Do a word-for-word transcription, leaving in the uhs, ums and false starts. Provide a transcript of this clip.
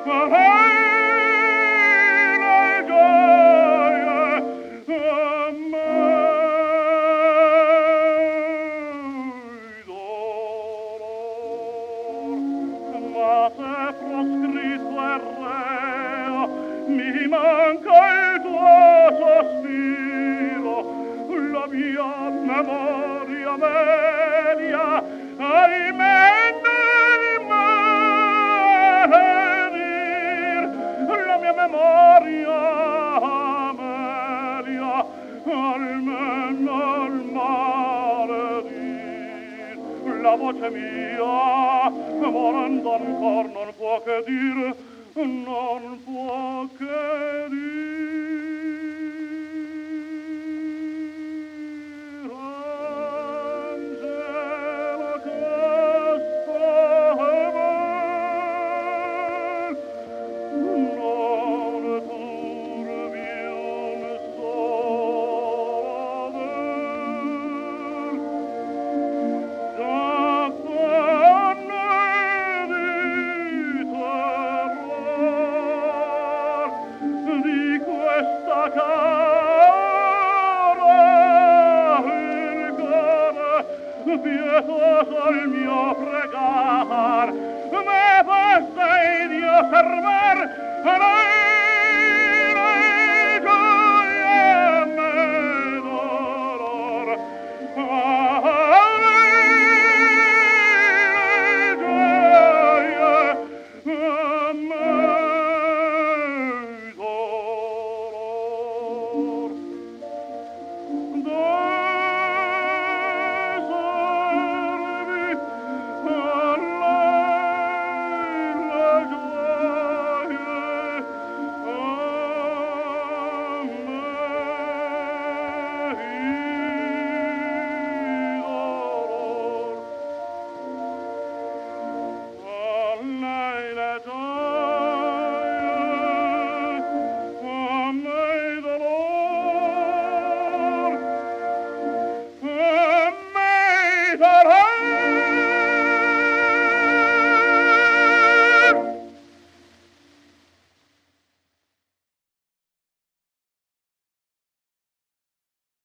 Mi manca il tuo sospiro, la mia memoria media, almeno il dir, la mia memoria media, almeno il male dir, la voce mia, morendo ancor non può che dire, non può che dire, Angela, che stai bel, non turbi un solo aver, già quando di terror di questa cara il cuore pietoso il mio pregar me basta Dio servar